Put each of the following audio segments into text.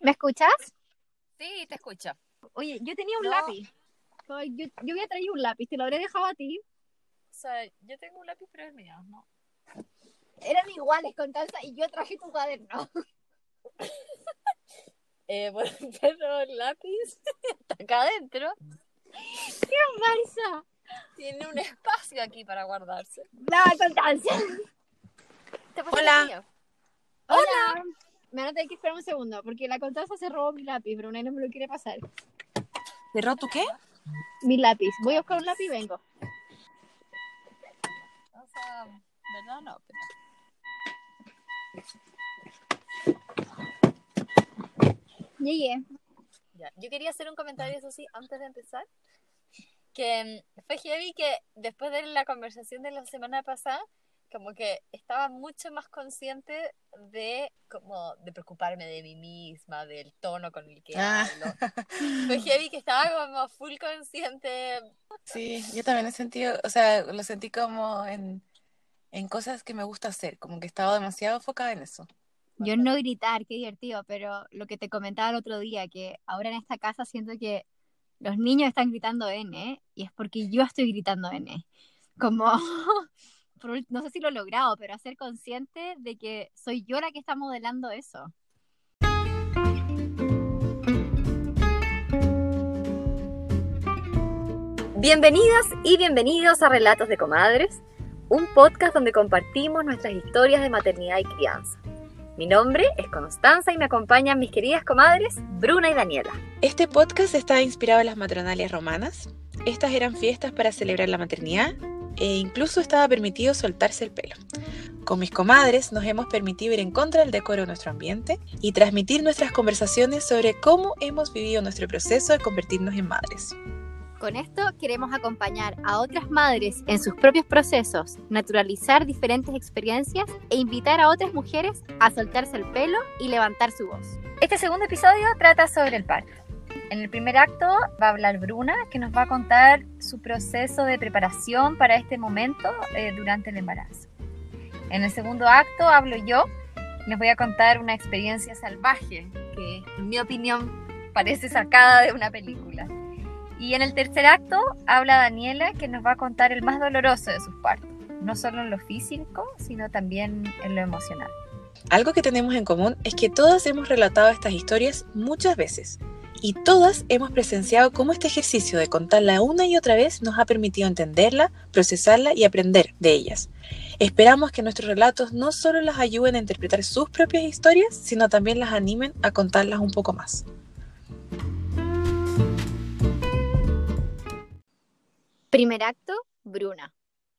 ¿Me escuchas? Sí, te escucho. Oye, yo tenía un No, o lápiz. Yo había traído un lápiz, te lo habré dejado a ti. sea, yo tengo un lápiz, pero es mío, ¿no? Eran iguales, Constanza, y yo traje tu cuaderno. Bueno, pero el lápiz está acá adentro. ¡Qué falsa! Tiene un espacio aquí para guardarse. La Constanza. Te puse el Hola, mío. Hola. Me van a tener que esperar un segundo, porque la Constanza se robó mi lápiz, pero nadie no me lo quiere pasar. ¿cerró tu qué? Mi lápiz. Voy a buscar un lápiz y vengo. O sea, ¿verdad? No, pero... Llegué. Ya. Yo quería hacer un comentario, eso sí, antes de empezar. Que fue heavy que después de la conversación de la semana pasada, como que estaba mucho más consciente de como de preocuparme de mí misma, del tono con el que hablo. Fue heavy que estaba como full consciente. Sí, yo también he sentido, o sea, lo sentí como en cosas que me gusta hacer, como que estaba demasiado enfocada en eso. Yo no gritar, qué divertido, pero lo que te comentaba el otro día, que ahora en esta casa siento que los niños están gritando N, y es porque yo estoy gritando N. Como, no sé si lo he logrado, pero ser consciente de que soy yo la que está modelando eso. Bienvenidas y bienvenidos a Relatos de Comadres, un podcast donde compartimos nuestras historias de maternidad y crianza. Mi nombre es Constanza y me acompañan mis queridas comadres Bruna y Daniela. Este podcast está inspirado en las matronalias romanas. Estas eran fiestas para celebrar la maternidad e incluso estaba permitido soltarse el pelo. Con mis comadres nos hemos permitido ir en contra del decoro de nuestro ambiente y transmitir nuestras conversaciones sobre cómo hemos vivido nuestro proceso de convertirnos en madres. Con esto queremos acompañar a otras madres en sus propios procesos, naturalizar diferentes experiencias e invitar a otras mujeres a soltarse el pelo y levantar su voz. Este segundo episodio trata sobre el parto. En el primer acto va a hablar Bruna, que nos va a contar su proceso de preparación para este momento durante el embarazo. En el segundo acto hablo yo, les voy a contar una experiencia salvaje, que en mi opinión parece sacada de una película. Y en el tercer acto habla Daniela, que nos va a contar el más doloroso de sus partos, no solo en lo físico, sino también en lo emocional. Algo que tenemos en común es que todas hemos relatado estas historias muchas veces y todas hemos presenciado cómo este ejercicio de contarla una y otra vez nos ha permitido entenderla, procesarla y aprender de ellas. Esperamos que nuestros relatos no solo las ayuden a interpretar sus propias historias, sino también las animen a contarlas un poco más. Primer acto, Bruna.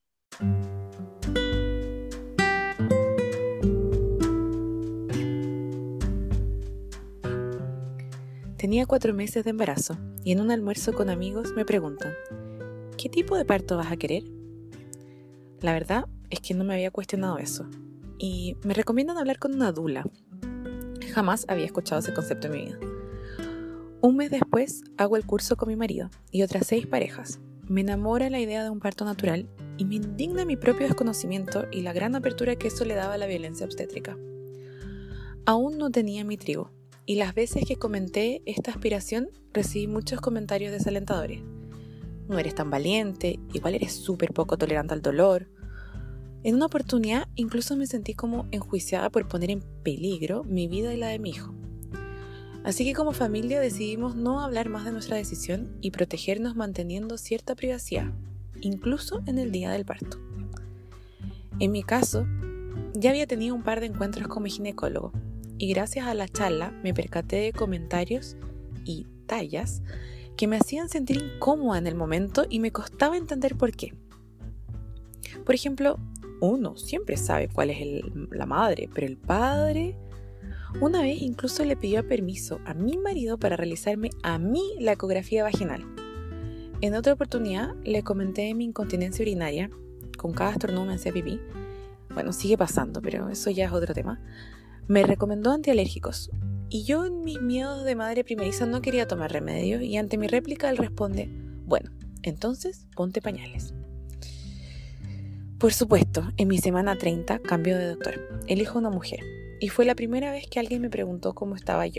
Tenía 4 meses de embarazo y en un almuerzo con amigos me preguntan, ¿qué tipo de parto vas a querer? La verdad es que no me había cuestionado eso y me recomiendan hablar con una dula. Jamás había escuchado ese concepto en mi vida. Un mes después hago el curso con mi marido y otras 6 parejas. Me enamora la idea de un parto natural y me indigna mi propio desconocimiento y la gran apertura que eso le daba a la violencia obstétrica. Aún no tenía mi trigo y las veces que comenté esta aspiración recibí muchos comentarios desalentadores. No eres tan valiente, igual eres súper poco tolerante al dolor. En una oportunidad incluso me sentí como enjuiciada por poner en peligro mi vida y la de mi hijo. Así que como familia decidimos no hablar más de nuestra decisión y protegernos manteniendo cierta privacidad, incluso en el día del parto. En mi caso, ya había tenido un par de encuentros con mi ginecólogo y gracias a la charla me percaté de comentarios y tallas que me hacían sentir incómoda en el momento y me costaba entender por qué. Por ejemplo, uno siempre sabe cuál es la madre, pero el padre... Una vez incluso le pidió permiso a mi marido para realizarme a mí la ecografía vaginal. En otra oportunidad le comenté mi incontinencia urinaria, con cada estornudo me hacía pipí. Bueno, sigue pasando, pero eso ya es otro tema. Me recomendó antialérgicos y yo en mis miedos de madre primeriza no quería tomar remedio y ante mi réplica él responde, bueno, entonces ponte pañales. Por supuesto, en mi semana 30 cambio de doctor, elijo una mujer. Y fue la primera vez que alguien me preguntó cómo estaba yo,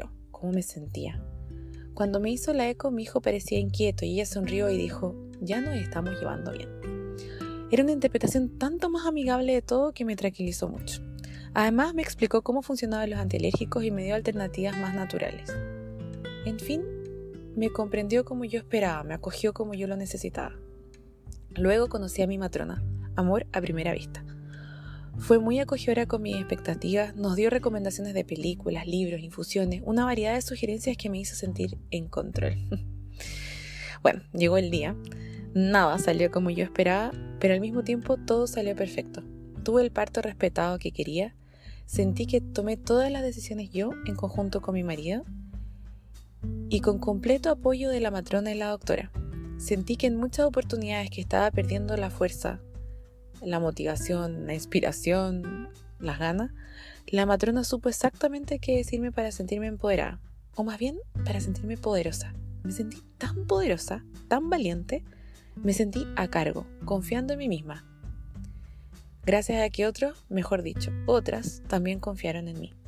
cómo me sentía. Cuando me hizo la eco, mi hijo parecía inquieto y ella sonrió y dijo: ya nos estamos llevando bien. Era una interpretación tanto más amigable de todo que me tranquilizó mucho. Además, me explicó cómo funcionaban los antialérgicos y me dio alternativas más naturales. En fin, me comprendió como yo esperaba, me acogió como yo lo necesitaba. Luego conocí a mi matrona, amor a primera vista. Fue muy acogedora con mis expectativas, nos dio recomendaciones de películas, libros, infusiones, una variedad de sugerencias que me hizo sentir en control. Bueno, llegó el día. Nada salió como yo esperaba, pero al mismo tiempo todo salió perfecto. Tuve el parto respetado que quería, sentí que tomé todas las decisiones yo en conjunto con mi marido y con completo apoyo de la matrona y la doctora. Sentí que en muchas oportunidades que estaba perdiendo la fuerza, la motivación, la inspiración, las ganas, la matrona supo exactamente qué decirme para sentirme empoderada, o más bien para sentirme poderosa. Me sentí tan poderosa, tan valiente, me sentí a cargo, confiando en mí misma. Gracias a que otros, mejor dicho, otras también confiaron en mí.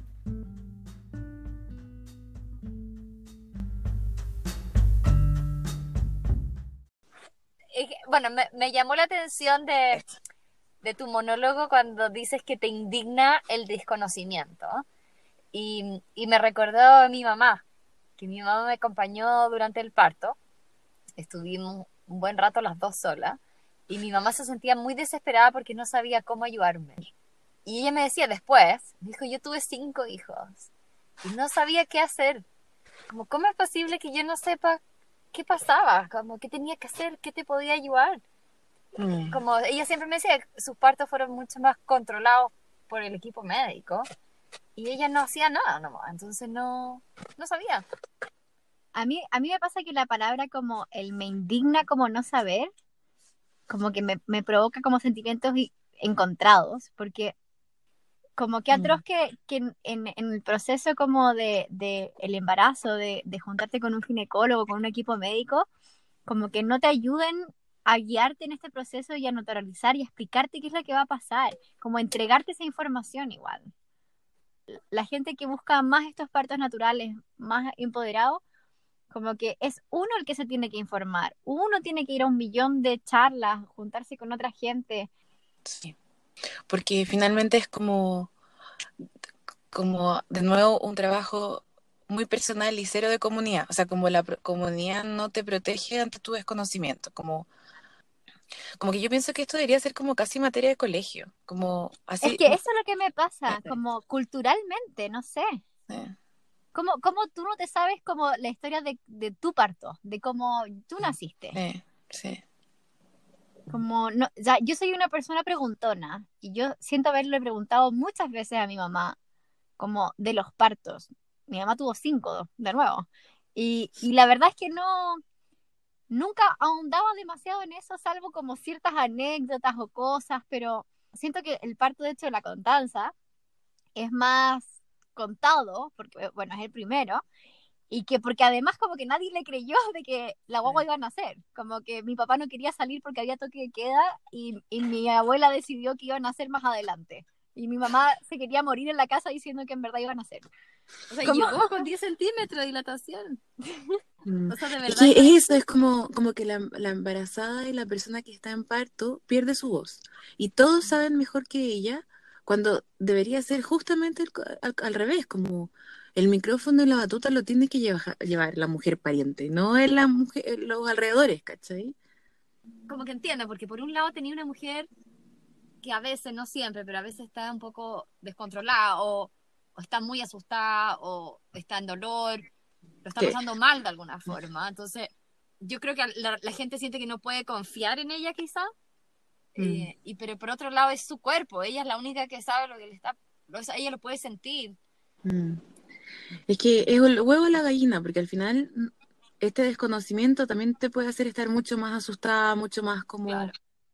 Bueno, me llamó la atención de tu monólogo cuando dices que te indigna el desconocimiento. Y me recordó a mi mamá, que mi mamá me acompañó durante el parto. Estuvimos un buen rato las dos solas. Y mi mamá se sentía muy desesperada porque no sabía cómo ayudarme. Y ella me decía después, dijo, yo tuve 5 hijos y no sabía qué hacer. Como, ¿cómo es posible que yo no sepa qué pasaba? Como, ¿qué tenía que hacer? ¿Qué te podía ayudar? Como ella siempre me decía, sus partos fueron mucho más controlados por el equipo médico y ella no hacía nada nomás, entonces no sabía. A mí me pasa que la palabra como el me indigna como no saber, como que me provoca como sentimientos encontrados, porque como que atroz que en el proceso como de el embarazo, de juntarte con un ginecólogo, con un equipo médico, como que no te ayuden a guiarte en este proceso y a naturalizar y a explicarte qué es lo que va a pasar, como entregarte esa información igual. La gente que busca más estos partos naturales, más empoderados, como que es uno el que se tiene que informar, uno tiene que ir a 1.000.000 de charlas, juntarse con otra gente. Sí, porque finalmente es como de nuevo un trabajo muy personal y cero de comunidad. O sea, como la comunidad no te protege ante tu desconocimiento. Como que yo pienso que esto debería ser como casi materia de colegio. Como Es así. que eso es lo que me pasa, como culturalmente, no sé. eh, ¿Cómo tú no te sabes como la historia de tu parto, de cómo tú naciste? sí. Como no, ya, yo soy una persona preguntona y yo siento haberle preguntado muchas veces a mi mamá como de los partos. Mi mamá tuvo 5 de nuevo. Y la verdad es que nunca ahondaba demasiado en eso, salvo como ciertas anécdotas o cosas, pero siento que el parto, de hecho, de la Constanza es más contado, porque, bueno, es el primero, y que porque además como que nadie le creyó de que la guagua iba a nacer, como que mi papá no quería salir porque había toque de queda y mi abuela decidió que iba a nacer más adelante. Y mi mamá se quería morir en la casa diciendo que en verdad iba a nacer. O sea, ¿Cómo? llegó con 10 centímetros de dilatación. O sea, de Es verdad. que eso es como que la embarazada y la persona que está en parto pierde su voz. Y todos saben mejor que ella cuando debería ser justamente al revés, como el micrófono y la batuta lo tiene que llevar la mujer pariente, no es la mujer, los alrededores, ¿cachai? Como que entiendo, porque por un lado tenía una mujer que a veces, no siempre, pero a veces está un poco descontrolada o está muy asustada o está en dolor, lo está Sí. pasando mal de alguna forma. Entonces, yo creo que la gente siente que no puede confiar en ella quizá, pero por otro lado es su cuerpo, ella es la única que sabe lo que le está, ella lo puede sentir. Es que es el huevo o la gallina, porque al final este desconocimiento también te puede hacer estar mucho más asustada, mucho más como Claro.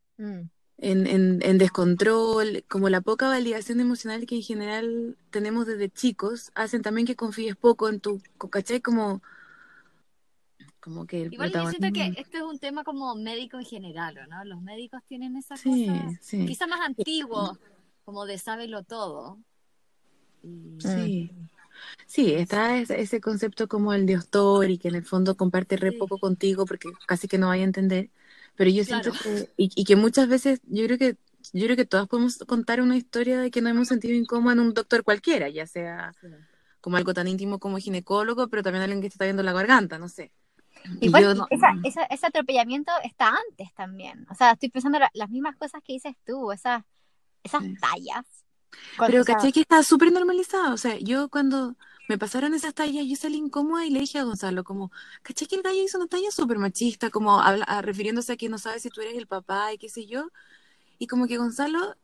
en descontrol, como la poca validación emocional que en general tenemos desde chicos, hacen también que confíes poco en tu, ¿cachai? Como que el Igual yo siento que protagonismo. este es un tema como médico en general, ¿no? Los médicos tienen esa Sí, cosa, sí, quizá más antiguo, como de sábelo todo. Y sí. Sí, está ese concepto como el de Ostor y que en el fondo comparte re Sí, poco contigo porque casi que no vaya a entender. Pero yo siento claro. que, y que muchas veces, yo creo que todas podemos contar una historia de que nos hemos sentido incómodos en un doctor cualquiera, ya sea Sí. como algo tan íntimo como ginecólogo, pero también alguien que te está viendo la garganta, no sé. Y Igual, yo no. ese atropellamiento está antes también. O sea, estoy pensando las mismas cosas que dices tú, esas Sí. tallas. O Pero sea, caché que está súper normalizado. O sea, yo cuando me pasaron esas tallas, yo salí incómoda y le dije a Gonzalo, como, caché que el gallo hizo una talla súper machista, como refiriéndose a que no sabe si tú eres el papá y qué sé yo. Y como que Gonzalo,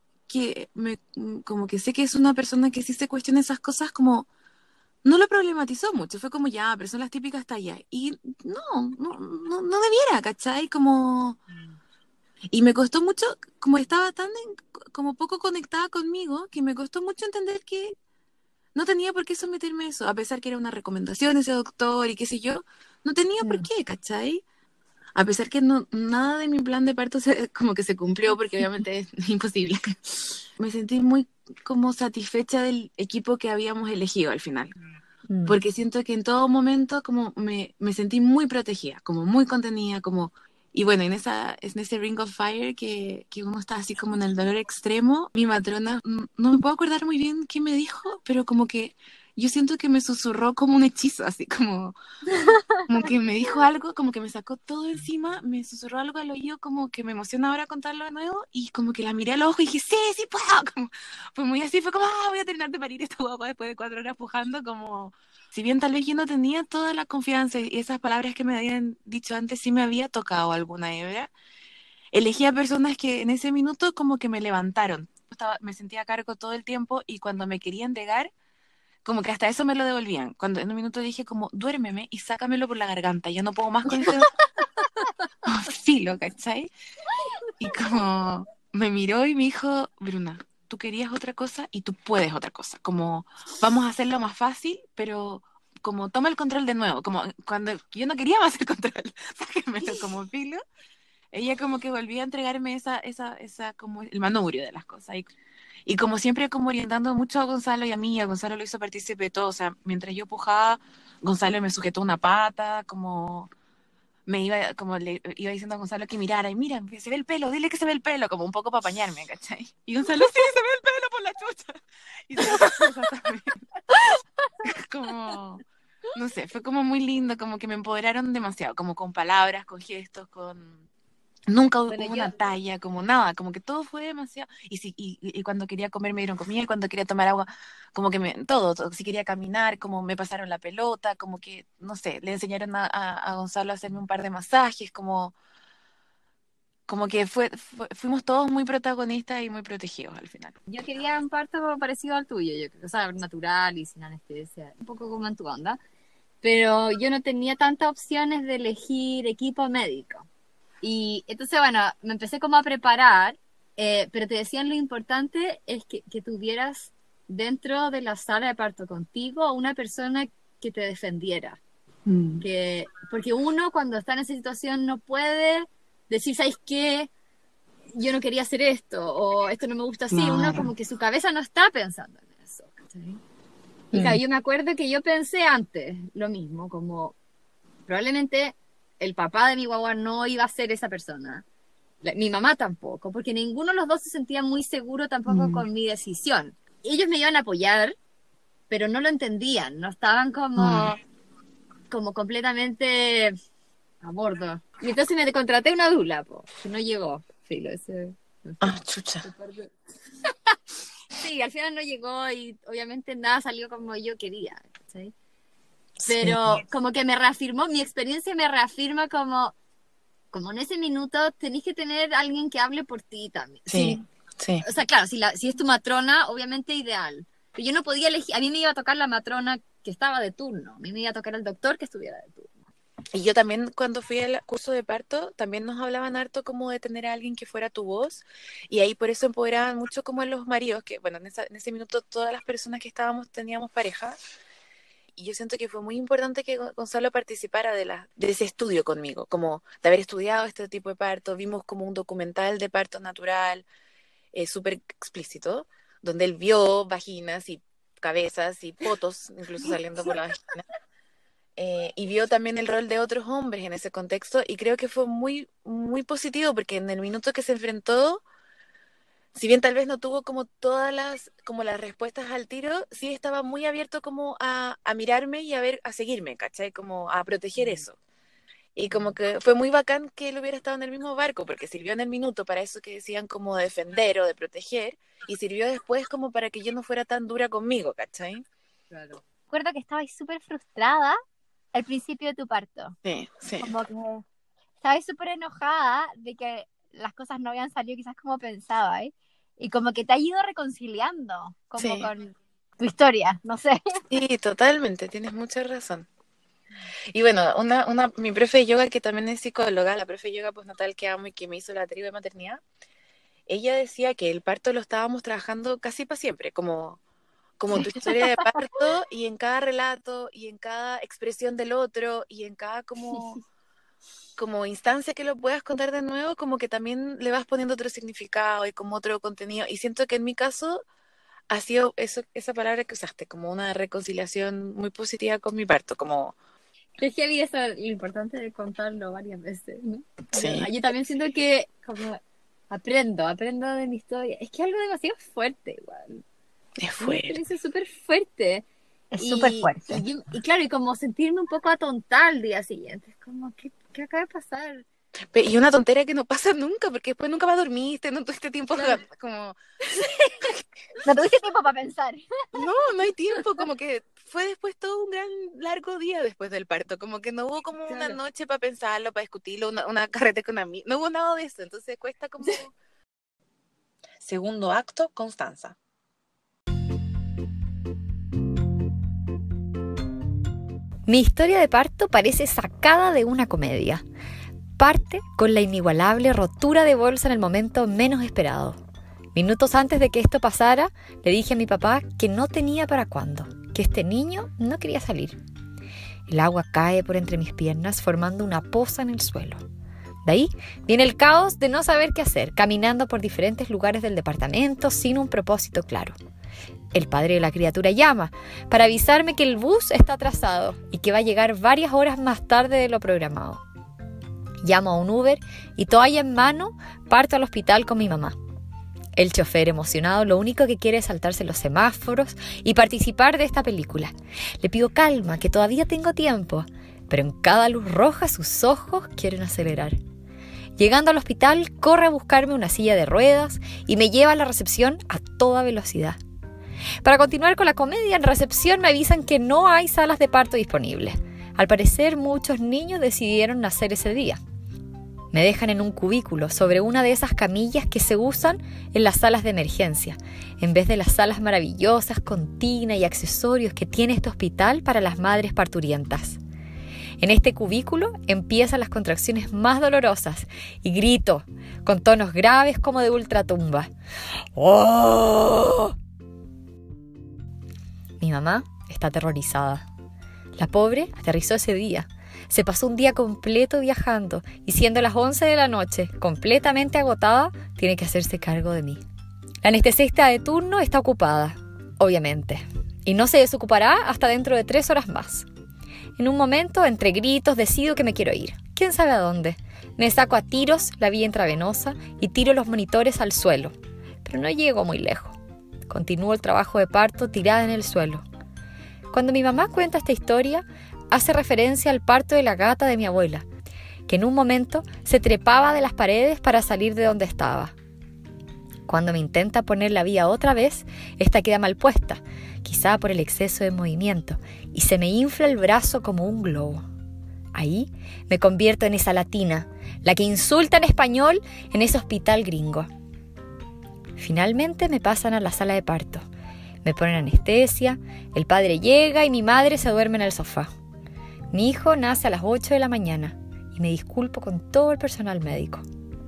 como que sé que es una persona que sí se cuestiona esas cosas, como, no lo problematizó mucho. Fue como, ya, pero son las típicas tallas. Y no debiera, ¿cachai? Como. Y me costó mucho, como estaba como poco conectada conmigo, que me costó mucho entender que no tenía por qué someterme a eso, a pesar que era una recomendación de ese doctor y qué sé yo, no tenía por mm, qué, ¿cachai? A pesar que no, nada de mi plan de parto como que se cumplió, porque obviamente es imposible. Me sentí muy como satisfecha del equipo que habíamos elegido al final, mm. porque siento que en todo momento como me sentí muy protegida, como muy contenida, como. Y bueno, en ese Ring of Fire que uno está así como en el dolor extremo, mi matrona, no me puedo acordar muy bien qué me dijo, pero como que yo siento que me susurró como un hechizo, así como que me dijo algo, como que me sacó todo encima, me susurró algo al oído, como que me emociona ahora contarlo de nuevo, y como que la miré al ojo y dije, sí, sí puedo, como, fue muy así, fue como, voy a terminar de parir esta guapa después de 4 horas pujando, como, si bien tal vez yo no tenía toda la confianza y esas palabras que me habían dicho antes sí me había tocado alguna hebra, elegí a personas que en ese minuto como que me levantaron. Me sentía a cargo todo el tiempo y cuando me querían entregar como que hasta eso me lo devolvían. Cuando en un minuto dije como, duérmeme y sácamelo por la garganta, yo no puedo más con este filo, ¿cachai? Y como me miró y me dijo, Bruna, tú querías otra cosa y tú puedes otra cosa. Como, vamos a hacerlo más fácil, pero como toma el control de nuevo. Como cuando yo no quería más el control, sáquemelo como filo. Ella como que volvía a entregarme como el manubrio de las cosas. Y como siempre, como orientando mucho a Gonzalo y a mí, a Gonzalo lo hizo partícipe de todo. O sea, mientras yo pujaba, Gonzalo me sujetó una pata, como le iba diciendo a Gonzalo que mirara, y mira, que se ve el pelo, dile que se ve el pelo, como un poco para apañarme, ¿cachai? Y Gonzalo, sí, se ve el pelo por la chucha. Y todas esas cosas también. Como, no sé, fue como muy lindo, como que me empoderaron demasiado, como con palabras, con gestos, Nunca Bueno, hubo yo, una talla, como nada, como que todo fue demasiado. Y cuando quería comer me dieron comida, y cuando quería tomar agua, como que todo. Si quería caminar, como me pasaron la pelota, como que, no sé, le enseñaron a Gonzalo a hacerme un par de masajes, como que fuimos todos muy protagonistas y muy protegidos al final. yo quería un parto parecido al tuyo, yo creo, o sea, natural y sin anestesia, un poco como en tu onda, pero yo no tenía tantas opciones de elegir equipo médico. Y entonces, bueno, me empecé como a preparar, pero te decían lo importante es que tuvieras dentro de la sala de parto contigo una persona que te defendiera. Porque uno cuando está en esa situación no puede decir, ¿sabes qué? Yo no quería hacer esto, o esto no me gusta así. Uno Claro. como que su cabeza no está pensando en eso. ¿Cachai? Y claro, Mm. yo me acuerdo que yo pensé antes lo mismo, como probablemente el papá de mi guagua no iba a ser esa persona. Mi mamá tampoco, porque ninguno de los dos se sentía muy seguro tampoco Mm. con mi decisión. Ellos me iban a apoyar, pero no lo entendían, no estaban Ah, como completamente a bordo. Y entonces me contraté una dula, po, que no llegó. Filo, ese, en fin. chucha. Sí, al final no llegó y obviamente nada salió como yo quería, ¿cachai? Sí, Pero como que me reafirmó, mi experiencia me reafirma como en ese minuto tenés que tener alguien que hable por ti también. sí, sí. O sea, claro, si es tu matrona, obviamente ideal. Pero yo no podía elegir, a mí me iba a tocar la matrona que estaba de turno, a mí me iba a tocar el doctor que estuviera de turno. Y yo también cuando fui al curso de parto, también nos hablaban harto como de tener a alguien que fuera tu voz, y ahí por eso empoderaban mucho como a los maridos, que bueno, en ese minuto todas las personas que estábamos teníamos pareja, y yo siento que fue muy importante que Gonzalo participara de ese estudio conmigo, como de haber estudiado este tipo de parto, vimos como un documental de parto natural, súper explícito, donde él vio vaginas y cabezas y potos, incluso saliendo por la vagina. Y vio también el rol de otros hombres en ese contexto, y creo que fue muy, muy positivo, porque en el minuto que se enfrentó, si bien tal vez no tuvo como todas las respuestas al tiro, sí estaba muy abierto como a mirarme y a seguirme, ¿cachai? Como a proteger eso. Y como que fue muy bacán que él hubiera estado en el mismo barco, porque sirvió en el minuto para eso que decían como de defender o de proteger, y sirvió después como para que yo no fuera tan dura conmigo, ¿cachai? Claro. Recuerdo que estabas súper frustrada al principio de tu parto. Sí, sí. Como que estabas súper enojada de que las cosas no habían salido quizás como pensabas, ¿eh? Y como que te ha ido reconciliando como Sí. con tu historia, no sé. Sí, totalmente, tienes mucha razón. Y bueno, mi profe de yoga, que también es psicóloga, la profe de yoga postnatal que amo y que me hizo la tribu de maternidad, ella decía que el parto lo estábamos trabajando casi para siempre, como tu historia de parto, y en cada relato, y en cada expresión del otro, y en cada como instancia que lo puedas contar de nuevo, como que también le vas poniendo otro significado y como otro contenido. Y siento que en mi caso ha sido esa palabra que usaste, como una reconciliación muy positiva con mi parto, como... Es que había eso, lo importante de contarlo varias veces, ¿no? Sí. Yo también siento que como aprendo de mi historia. Es que es algo demasiado fuerte igual. Es Una fuerte. experiencia súper fuerte. Es súper fuerte. Y claro, y como sentirme un poco atontada al día siguiente. Es como, ¿qué acaba de pasar? Y una tontera que no pasa nunca, porque después nunca más dormiste, no tuviste tiempo, Claro. como... No tuviste tiempo para pensar. No hay tiempo, como que fue después todo un gran largo día después del parto, como que no hubo como una Claro. noche para pensarlo, para discutirlo, una carrete con amigos, no hubo nada de eso, entonces cuesta como... Segundo acto, Constanza. Mi historia de parto parece sacada de una comedia. Parte con la inigualable rotura de bolsa en el momento menos esperado. Minutos antes de que esto pasara, le dije a mi papá que no tenía para cuándo, que este niño no quería salir. El agua cae por entre mis piernas formando una poza en el suelo. De ahí viene el caos de no saber qué hacer, caminando por diferentes lugares del departamento sin un propósito claro. El padre de la criatura llama para avisarme que el bus está atrasado y que va a llegar varias horas más tarde de lo programado. Llamo a un Uber y toalla en mano parto al hospital con mi mamá. El chofer emocionado lo único que quiere es saltarse los semáforos y participar de esta película. Le pido calma, que todavía tengo tiempo, pero en cada luz roja sus ojos quieren acelerar. Llegando al hospital, corre a buscarme una silla de ruedas y me lleva a la recepción a toda velocidad. Para continuar con la comedia, en recepción me avisan que no hay salas de parto disponibles. Al parecer, muchos niños decidieron nacer ese día. Me dejan en un cubículo sobre una de esas camillas que se usan en las salas de emergencia, en vez de las salas maravillosas con tina y accesorios que tiene este hospital para las madres parturientas. En este cubículo empiezan las contracciones más dolorosas y grito, con tonos graves como de ultratumba. ¡Oh! Mi mamá está aterrorizada. La pobre aterrizó ese día. Se pasó un día completo viajando y siendo las 11 de la noche, completamente agotada, tiene que hacerse cargo de mí. La anestesista de turno está ocupada, obviamente, y no se desocupará hasta dentro de 3 horas más. En un momento, entre gritos, decido que me quiero ir. ¿Quién sabe a dónde? Me saco a tiros la vía intravenosa y tiro los monitores al suelo, pero no llego muy lejos. Continúo el trabajo de parto tirada en el suelo. Cuando mi mamá cuenta esta historia, hace referencia al parto de la gata de mi abuela, que en un momento se trepaba de las paredes para salir de donde estaba. Cuando me intenta poner la vía otra vez, esta queda mal puesta, quizá por el exceso de movimiento, y se me infla el brazo como un globo. Ahí me convierto en esa latina, la que insulta en español en ese hospital gringo. Finalmente me pasan a la sala de parto. Me ponen anestesia, el padre llega y mi madre se duerme en el sofá. Mi hijo nace a las 8 de la mañana y me disculpo con todo el personal médico.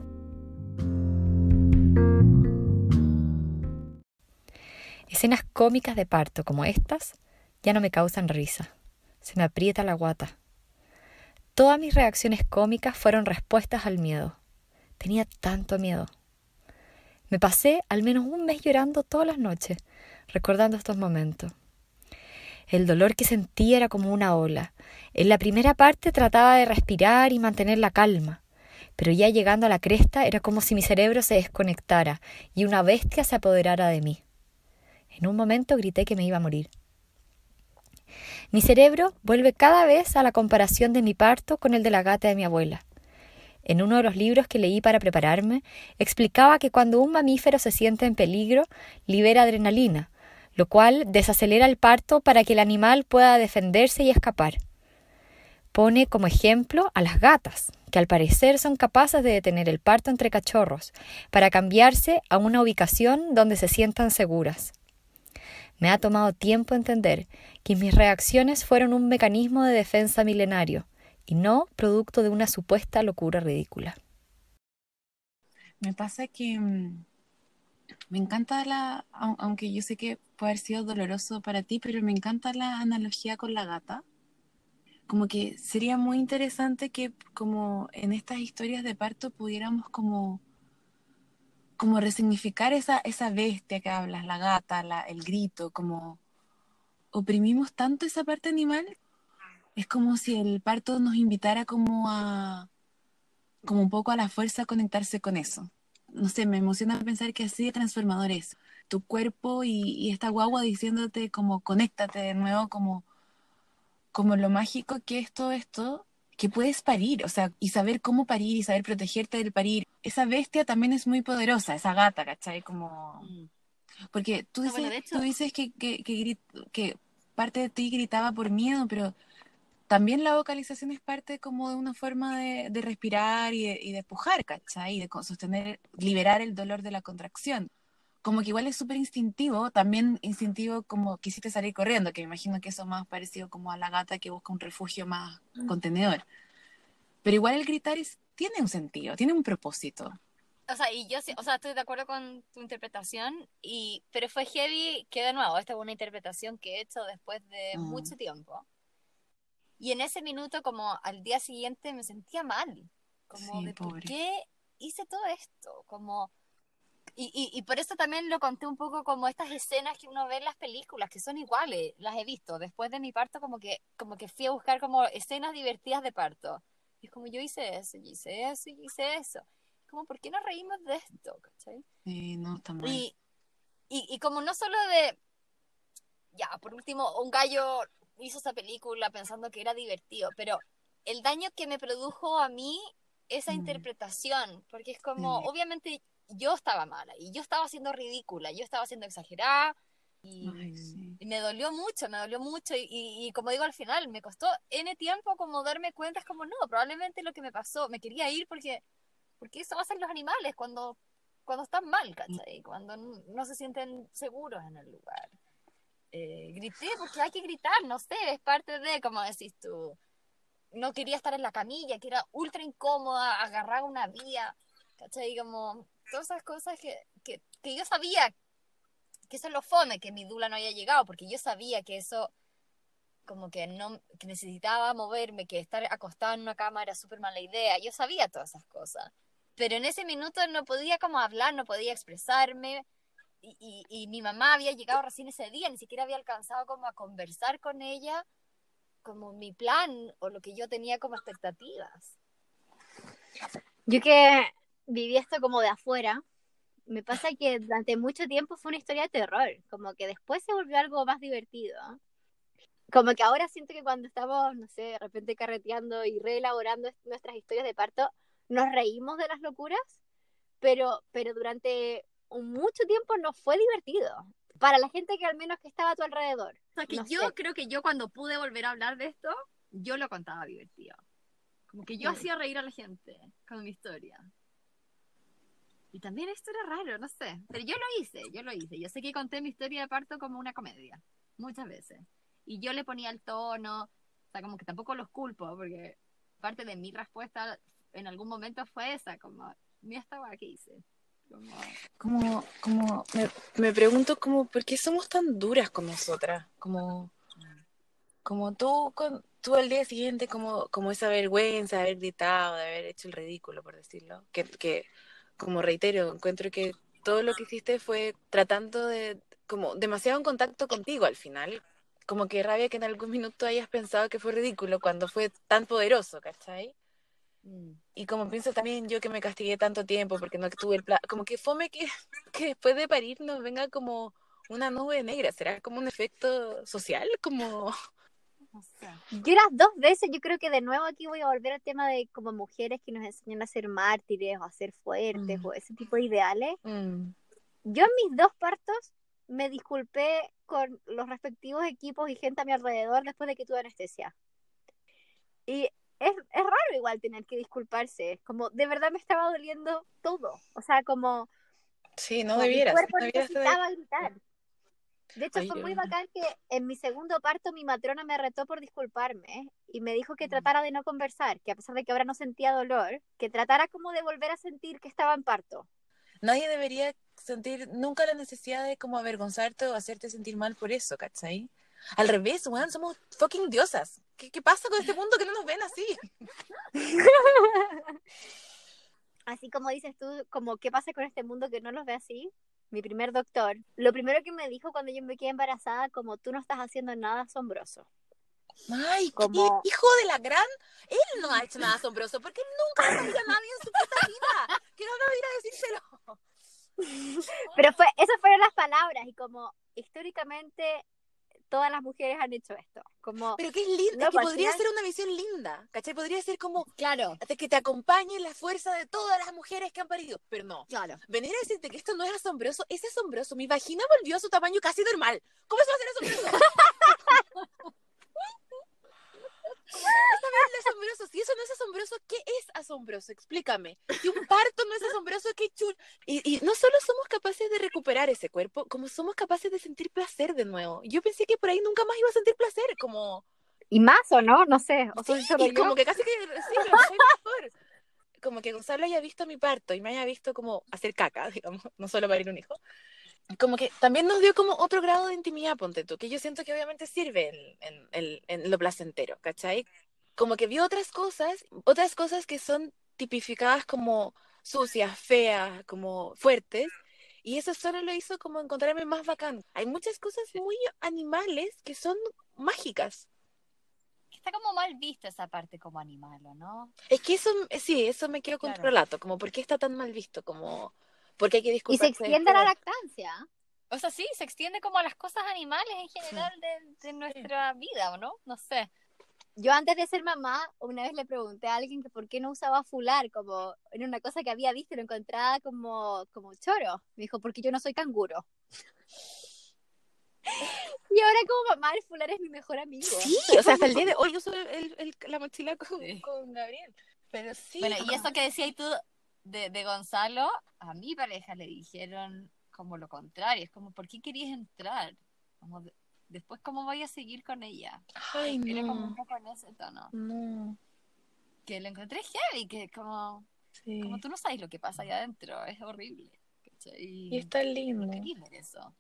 Escenas cómicas de parto como estas ya no me causan risa. Se me aprieta la guata. Todas mis reacciones cómicas fueron respuestas al miedo. Tenía tanto miedo. Me pasé al menos un mes llorando todas las noches, recordando estos momentos. El dolor que sentía era como una ola. En la primera parte trataba de respirar y mantener la calma, pero ya llegando a la cresta era como si mi cerebro se desconectara y una bestia se apoderara de mí. En un momento grité que me iba a morir. Mi cerebro vuelve cada vez a la comparación de mi parto con el de la gata de mi abuela. En uno de los libros que leí para prepararme, explicaba que cuando un mamífero se siente en peligro, libera adrenalina, lo cual desacelera el parto para que el animal pueda defenderse y escapar. Pone como ejemplo a las gatas, que al parecer son capaces de detener el parto entre cachorros, para cambiarse a una ubicación donde se sientan seguras. Me ha tomado tiempo entender que mis reacciones fueron un mecanismo de defensa milenario, y no producto de una supuesta locura ridícula. Me pasa que me encanta aunque yo sé que puede haber sido doloroso para ti, pero me encanta la analogía con la gata. Como que sería muy interesante que como en estas historias de parto pudiéramos como resignificar esa bestia que hablas, la gata, el grito, como oprimimos tanto esa parte animal. Es como si el parto nos invitara como un poco a la fuerza a conectarse con eso. No sé, me emociona pensar que así de transformador es tu cuerpo y esta guagua diciéndote como conéctate de nuevo, como lo mágico que es todo esto, que puedes parir, o sea, y saber cómo parir y saber protegerte del parir. Esa bestia también es muy poderosa, esa gata, ¿cachai? Como... Porque tú No, dices, bueno, de hecho, tú dices que parte de ti gritaba por miedo, pero también la vocalización es parte como de una forma de respirar y de pujar, ¿cachai? Y de sostener, liberar el dolor de la contracción. Como que igual es súper instintivo, también instintivo como quisiste salir corriendo, que me imagino que eso es más parecido como a la gata que busca un refugio más contenedor. Pero igual el gritar tiene un sentido, tiene un propósito. o sea, y yo sí, o sea, estoy de acuerdo con tu interpretación, pero fue heavy que de nuevo, esta es una interpretación que he hecho después de mucho tiempo. Y en ese minuto, como al día siguiente, me sentía mal, como Sí, de por pobre. qué hice todo esto, como... Y por eso también lo conté un poco como estas escenas que uno ve en las películas, que son iguales, las he visto. Después de mi parto, como que fui a buscar como escenas divertidas de parto. Y es como yo hice eso, yo hice eso, yo hice eso. Como, ¿por qué nos reímos de esto? ¿Cachai? Sí, no, está mal. Y como no solo de, ya, por último, un gallo hizo esa película pensando que era divertido, pero el daño que me produjo a mí esa interpretación, porque es como, Sí. obviamente yo estaba mala y yo estaba siendo ridícula, yo estaba siendo exagerada Ay, sí. y me dolió mucho y como digo al final, me costó N tiempo como darme cuenta, es como, no, probablemente lo que me pasó, me quería ir porque eso hacen los animales cuando están mal, ¿cachai? Cuando no se sienten seguros en el lugar. Grité porque hay que gritar, no sé, es parte de, como decís tú, no quería estar en la camilla, que era ultra incómoda, agarrar una vía, ¿cachai? Como todas esas cosas que yo sabía que eso es lo fome, que mi dula no haya llegado, porque yo sabía que eso, como que no, que necesitaba moverme, que estar acostada en una cama era súper mala idea, yo sabía todas esas cosas, pero en ese minuto no podía como hablar, no podía expresarme, y mi mamá había llegado recién ese día, ni siquiera había alcanzado como a conversar con ella, como mi plan o lo que yo tenía como expectativas. Yo que viví esto como de afuera, me pasa que durante mucho tiempo fue una historia de terror, como que después se volvió algo más divertido. Como que ahora siento que cuando estamos, no sé, de repente carreteando y reelaborando nuestras historias de parto, nos reímos de las locuras, pero durante mucho tiempo no fue divertido. Para la gente que al menos que estaba a tu alrededor. O sea, que No yo sé. creo que yo cuando pude volver a hablar de esto, yo lo contaba divertido. Como que yo hacía reír a la gente con mi historia. Y también esto era raro, no sé. Pero yo lo hice, yo lo hice. Yo sé que conté mi historia de parto como una comedia, muchas veces. Y yo le ponía el tono, o sea, como que tampoco los culpo, porque parte de mi respuesta en algún momento fue esa, como, mira esta guay que hice. Me pregunto como, ¿por qué somos tan duras con nosotras? Como tú al día siguiente, como esa vergüenza de haber gritado, de haber hecho el ridículo, por decirlo. Que como reitero, encuentro que todo lo que hiciste fue tratando de, como demasiado en contacto contigo al final. como que rabia que en algún minuto hayas pensado que fue ridículo cuando fue tan poderoso, ¿cachai? Y como pienso también yo que me castigué tanto tiempo porque no tuve el plan, como que fome que después de parir nos venga como una nube negra, ¿será como un efecto social? Como... No sé. Yo las 2 veces, yo creo que de nuevo aquí voy a volver al tema de como mujeres que nos enseñan a ser mártires o a ser fuertes o ese tipo de ideales. Yo en mis 2 partos me disculpé con los respectivos equipos y gente a mi alrededor después de que tuve anestesia. Y es raro igual tener que disculparse, como de verdad me estaba doliendo todo, o sea, como, Sí, no como mi debieras, cuerpo no debieras tener... necesitaba gritar. De hecho, Ay, fue yo- muy bacán que en mi segundo parto mi matrona me retó por disculparme y me dijo que tratara de no conversar, que a pesar de que ahora no sentía dolor, que tratara como de volver a sentir que estaba en parto. Nadie debería sentir nunca la necesidad de como avergonzarte o hacerte sentir mal por eso, ¿cachai? Al revés, weón, somos fucking diosas. ¿Qué pasa con este mundo que no nos ven así? Así como dices tú, como qué pasa con este mundo que no los ve así. Mi primer doctor, lo primero que me dijo cuando yo me quedé embarazada, como tú no estás haciendo nada asombroso. Ay, qué Como, hijo de la gran... Él no ha hecho nada asombroso porque él nunca va a parir a nadie en su puta vida. Que no me ir a decírselo. pero esas fueron las palabras y como históricamente todas las mujeres han hecho esto. Como, Pero que es lindo, es loco, que al podría final, ser una visión linda, ¿cachai? Podría ser como Claro, que te acompañe la fuerza de todas las mujeres que han parido. Pero no, claro. venir a decirte que esto no es asombroso, es asombroso. Mi vagina volvió a su tamaño casi normal. ¿Cómo eso va a ser asombroso? Esa vez lo asombroso. Si eso no es asombroso, ¿qué es asombroso? Explícame. Si un parto no es asombroso, ¿qué chul? Y no solo somos capaces de recuperar ese cuerpo, como somos capaces de sentir placer de nuevo. Yo pensé que por ahí nunca más iba a sentir placer, como... y más o no, no sé, o soy solo Sí, yo. como que casi que sí, lo soy mejor. Como que Gonzalo haya visto mi parto y me haya visto como hacer caca, digamos, no solo parir un hijo. Como que también nos dio como otro grado de intimidad, ponte tú, que yo siento que obviamente sirve en lo placentero, ¿cachai? Como que vio otras cosas que son tipificadas como sucias, feas, como fuertes, y eso solo lo hizo como encontrarme más bacán. Hay muchas cosas muy animales que son mágicas. Está como mal vista esa parte como animal, ¿o no? Es que eso, sí, eso me quedo con tu Claro. relato, como por qué está tan mal visto, como por qué hay que Y se disculparse extiende a la después. lactancia. O sea, sí, se extiende como a las cosas animales en general de nuestra vida, ¿o no? No sé. Yo antes de ser mamá, una vez le pregunté a alguien que por qué no usaba fular, como en una cosa que había visto y lo encontraba como choro. Me dijo, porque yo no soy canguro. Y ahora como mamá, el fular es mi mejor amigo. Sí, o sea, hasta el día de hoy yo uso la mochila Sí. con Gabriel. Pero sí. Bueno, y eso que decías tú de Gonzalo, a mi pareja le dijeron como lo contrario. Es como, ¿por qué querías entrar? Como después, ¿cómo voy a seguir con ella? Ay, Era como un no. poco en ese tono. No. Que lo encontré heavy, que como Sí. tú no sabes lo que pasa allá adentro, es horrible. ¿Cachai? Y está No lindo. quería ver eso.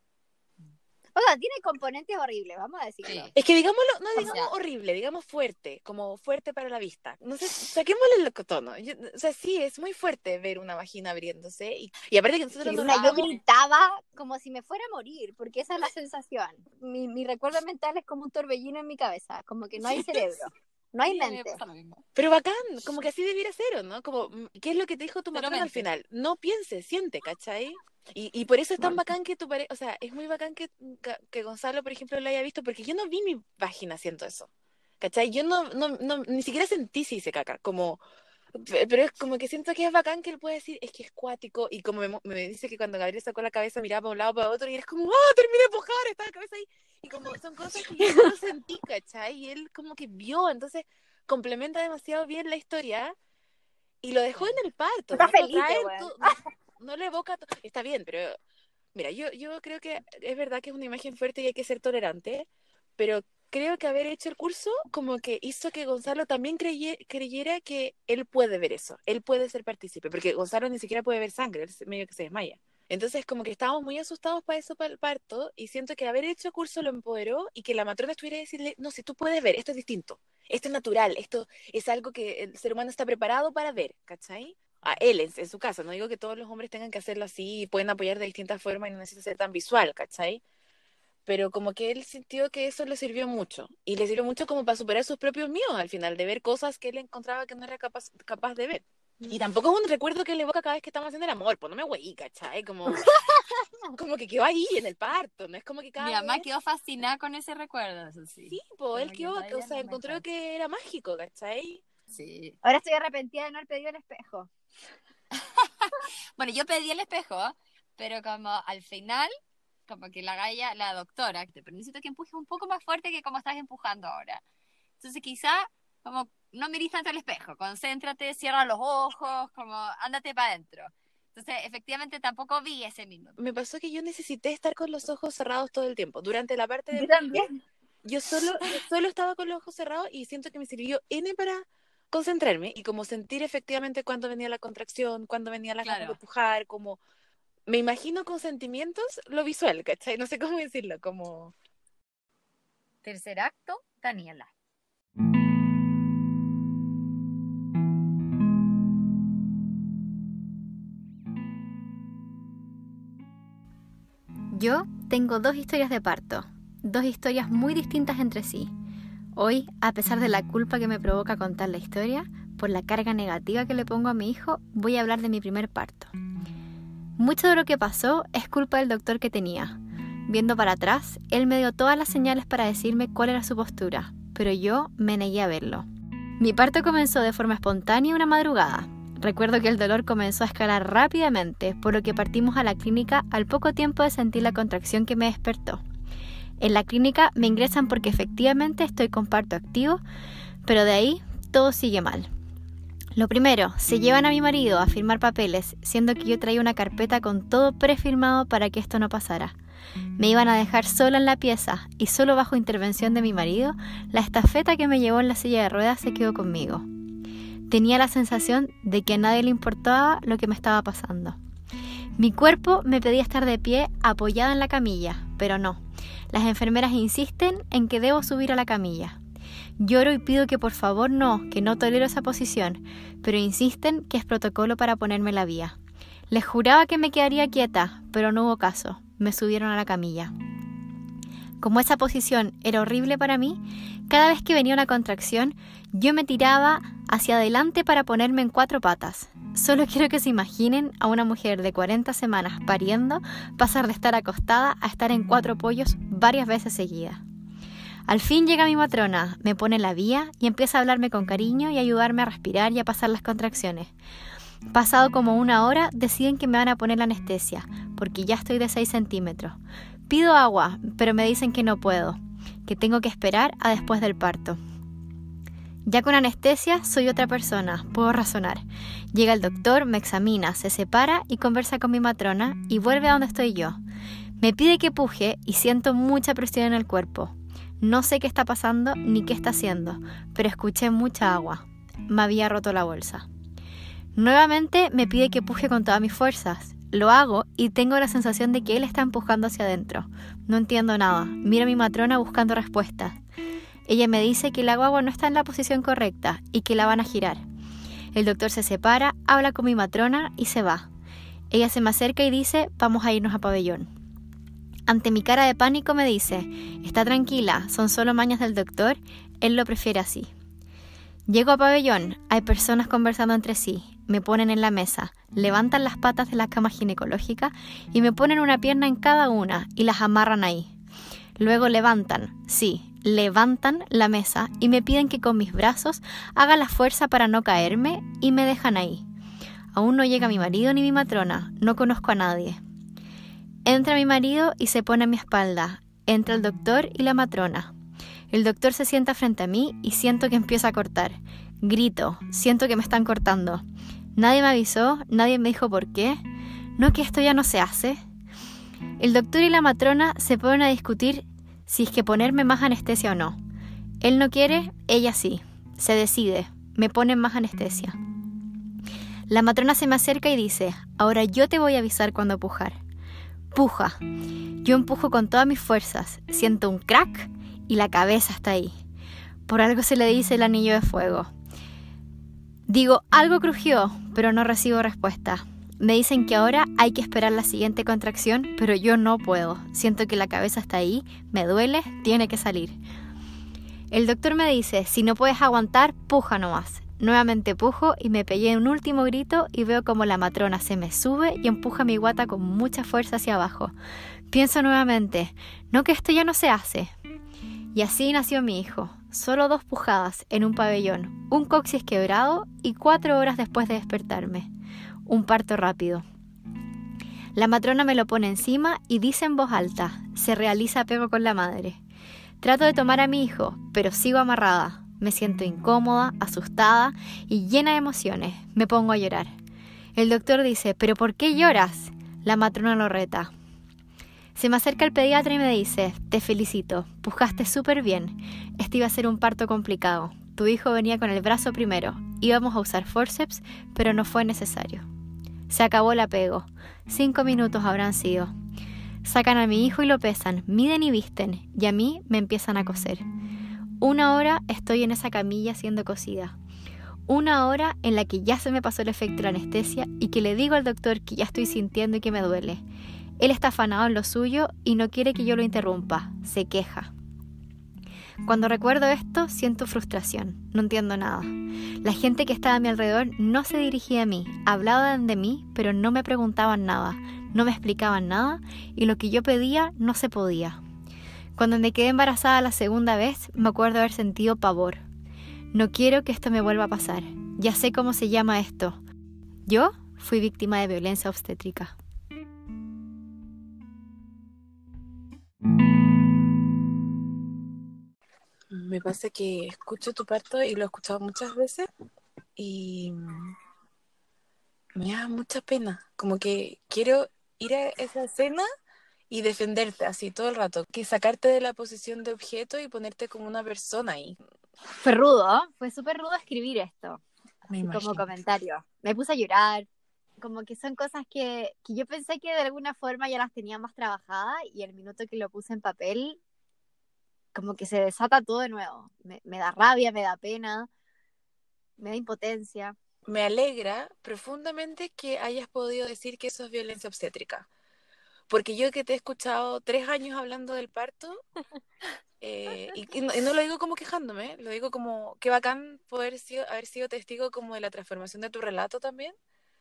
O sea, tiene componentes horribles, vamos a decirlo. Sí. Es que digámoslo, no O digamos sea, horrible, digamos fuerte, como fuerte para la vista. No sé, saquémosle el tono. O sea, sí, es muy fuerte ver una vagina abriéndose. Y aparte que nosotros no Luna, yo vamos... gritaba como si me fuera a morir, porque esa es la sensación. Mi recuerdo mental es como un torbellino en mi cabeza, como que no hay cerebro, no hay sí, a mí me mente. pasa lo mismo. Pero bacán, como que así debiera ser, ¿o no? Como, ¿qué es lo que te dijo tu Pero matrona al mente. final? No piense, siente, ¿cachai? Y por eso es tan bacán que o sea, es muy bacán que Gonzalo, por ejemplo, lo haya visto, porque yo no vi mi vagina haciendo eso, ¿cachai? Yo ni siquiera sentí si hice caca, como, pero es como que siento que es bacán que él puede decir, es que es cuático, y como me dice que cuando Gabriel sacó la cabeza miraba para un lado para otro, y eres como, ¡ah, terminé de pujar, está la cabeza ahí! Y como son cosas que yo no sentí, ¿cachai? Y él como que vio, entonces complementa demasiado bien la historia, y lo dejó en el parto, Está no lo Felipe, traen, weón. no le evoca, está bien, pero mira, yo creo que es verdad que es una imagen fuerte y hay que ser tolerante, pero creo que haber hecho el curso como que hizo que Gonzalo también creyera que él puede ver eso, él puede ser partícipe, porque Gonzalo ni siquiera puede ver sangre, él medio que se desmaya. Entonces como que estábamos muy asustados para eso, para el parto, y siento que haber hecho el curso lo empoderó y que la matrona estuviera a decirle, no, si tú puedes ver, esto es distinto, esto es natural, esto es algo que el ser humano está preparado para ver, ¿cachai? A él en su caso, no digo que todos los hombres tengan que hacerlo así y pueden apoyar de distintas formas y no necesita ser tan visual, ¿cachai? pero como que él sintió que eso le sirvió mucho, y le sirvió mucho como para superar sus propios miedos al final, de ver cosas que él encontraba que no era capaz de ver. Y tampoco es un recuerdo que le evoca cada vez que estamos haciendo el amor, pues no me güey, ¿cachai? Como que quedó ahí en el parto, no es como que cada Mi mamá vez... quedó fascinada con ese recuerdo, eso sí. Sí, pues él Pero que quedó, todavía o sea, no me encontró encanta. que era mágico, ¿cachai? Sí. Ahora estoy arrepentida de no haber pedido el espejo. Bueno, yo pedí el espejo, pero como al final, como que la galla, la doctora, pero necesito que empujes un poco más fuerte que como estás empujando ahora. Entonces quizá, como, no mires tanto el espejo, concéntrate, cierra los ojos, como, ándate para adentro. Entonces, efectivamente, tampoco vi ese minuto. Me pasó que yo necesité estar con los ojos cerrados todo el tiempo. Durante la parte de Yo parto, también. yo solo estaba con los ojos cerrados y siento que me sirvió N para concentrarme y como sentir efectivamente cuándo venía la contracción, cuándo venía las ganas de Claro. empujar, como me imagino con sentimientos lo visual, ¿cachai? No sé cómo decirlo, como... Tercer acto, Daniela. Yo tengo 2 historias de parto, 2 historias muy distintas entre sí. Hoy, a pesar de la culpa que me provoca contar la historia, por la carga negativa que le pongo a mi hijo, voy a hablar de mi primer parto. Mucho de lo que pasó es culpa del doctor que tenía. Viendo para atrás, él me dio todas las señales para decirme cuál era su postura, pero yo me negué a verlo. Mi parto comenzó de forma espontánea una madrugada. Recuerdo que el dolor comenzó a escalar rápidamente, por lo que partimos a la clínica al poco tiempo de sentir la contracción que me despertó. En la clínica me ingresan porque efectivamente estoy con parto activo, pero de ahí todo sigue mal. Lo primero, se llevan a mi marido a firmar papeles, siendo que yo traía una carpeta con todo prefirmado para que esto no pasara. Me iban a dejar sola en la pieza y solo bajo intervención de mi marido, la estafeta que me llevó en la silla de ruedas se quedó conmigo. Tenía la sensación de que a nadie le importaba lo que me estaba pasando. Mi cuerpo me pedía estar de pie apoyada en la camilla, pero no. Las enfermeras insisten en que debo subir a la camilla. Lloro y pido que por favor no, que no tolero esa posición, pero insisten que es protocolo para ponerme la vía. Les juraba que me quedaría quieta, pero no hubo caso. Me subieron a la camilla. Como esa posición era horrible para mí, cada vez que venía una contracción, yo me tiraba hacia adelante para ponerme en 4 patas. Solo quiero que se imaginen a una mujer de 40 semanas pariendo pasar de estar acostada a estar en 4 pollos varias veces seguidas. Al fin llega mi matrona, me pone la vía y empieza a hablarme con cariño y ayudarme a respirar y a pasar las contracciones. Pasado como 1 hora, deciden que me van a poner la anestesia, porque ya estoy de 6 centímetros. Pido agua, pero me dicen que no puedo, que tengo que esperar a después del parto. Ya con anestesia soy otra persona, puedo razonar. Llega el doctor, me examina, se separa y conversa con mi matrona y vuelve a donde estoy yo. Me pide que puje y siento mucha presión en el cuerpo. No sé qué está pasando ni qué está haciendo, pero escuché mucha agua. Me había roto la bolsa. Nuevamente me pide que puje con todas mis fuerzas. Lo hago y tengo la sensación de que él está empujando hacia adentro. No entiendo nada. Miro a mi matrona buscando respuestas. Ella me dice que la guagua no está en la posición correcta y que la van a girar. El doctor se separa, habla con mi matrona y se va. Ella se me acerca y dice, vamos a irnos a pabellón. Ante mi cara de pánico me dice, está tranquila, son solo mañas del doctor, él lo prefiere así. Llego a pabellón, hay personas conversando entre sí, me ponen en la mesa, levantan las patas de la cama ginecológica y me ponen una pierna en cada una y las amarran ahí. Luego levantan la mesa y me piden que con mis brazos haga la fuerza para no caerme y me dejan ahí. Aún no llega mi marido ni mi matrona, no conozco a nadie. Entra mi marido y se pone a mi espalda. Entra el doctor y la matrona. El doctor se sienta frente a mí y siento que empieza a cortar. Grito, siento que me están cortando. Nadie me avisó, nadie me dijo por qué. ¿No que esto ya no se hace? El doctor y la matrona se ponen a discutir si es que ponerme más anestesia o no. Él no quiere, ella sí. Se decide, me ponen más anestesia. La matrona se me acerca y dice, ahora yo te voy a avisar cuando pujar. Puja. Yo empujo con todas mis fuerzas, siento un crack y la cabeza está ahí. Por algo se le dice el anillo de fuego. Digo, algo crujió, pero no recibo respuesta. Me dicen que ahora hay que esperar la siguiente contracción, pero yo no puedo. Siento que la cabeza está ahí, me duele, tiene que salir. El doctor me dice, si no puedes aguantar, puja nomás. Nuevamente pujo y me pegué un último grito y veo como la matrona se me sube y empuja mi guata con mucha fuerza hacia abajo. Pienso nuevamente, no que esto ya no se hace. Y así nació mi hijo. Solo 2 pujadas en un pabellón, un coxis quebrado y 4 horas después de despertarme. Un parto rápido. La matrona me lo pone encima y dice en voz alta, se realiza apego con la madre. Trato de tomar a mi hijo, pero sigo amarrada. Me siento incómoda, asustada y llena de emociones. Me pongo a llorar. El doctor dice, ¿pero por qué lloras? La matrona lo reta. Se me acerca el pediatra y me dice, te felicito, pujaste súper bien. Este iba a ser un parto complicado. Tu hijo venía con el brazo primero. Íbamos a usar forceps, pero no fue necesario. Se acabó el apego. 5 minutos habrán sido. Sacan a mi hijo y lo pesan, miden y visten, y a mí me empiezan a coser. 1 hora estoy en esa camilla siendo cosida. 1 hora en la que ya se me pasó el efecto de la anestesia y que le digo al doctor que ya estoy sintiendo y que me duele. Él está afanado en lo suyo y no quiere que yo lo interrumpa, se queja. Cuando recuerdo esto, siento frustración, no entiendo nada. La gente que estaba a mi alrededor no se dirigía a mí, hablaban de mí, pero no me preguntaban nada, no me explicaban nada y lo que yo pedía no se podía. Cuando me quedé embarazada la segunda vez, me acuerdo haber sentido pavor. No quiero que esto me vuelva a pasar. Ya sé cómo se llama esto. Yo fui víctima de violencia obstétrica. Me pasa que escucho tu parto y lo he escuchado muchas veces y me da mucha pena. Como que quiero ir a esa escena y defenderte así todo el rato, que sacarte de la posición de objeto y ponerte como una persona ahí. Fue rudo, ¿eh? Fue súper rudo escribir esto, Me así como imagino. comentario. Me puse a llorar, como que son cosas que yo pensé que de alguna forma ya las tenía más trabajadas y el minuto que lo puse en papel, como que se desata todo de nuevo. Me da rabia, me da pena, me da impotencia. Me alegra profundamente que hayas podido decir que eso es violencia obstétrica. Porque yo que te he escuchado 3 años hablando del parto, y no lo digo como quejándome, lo digo como qué bacán haber sido testigo como de la transformación de tu relato también.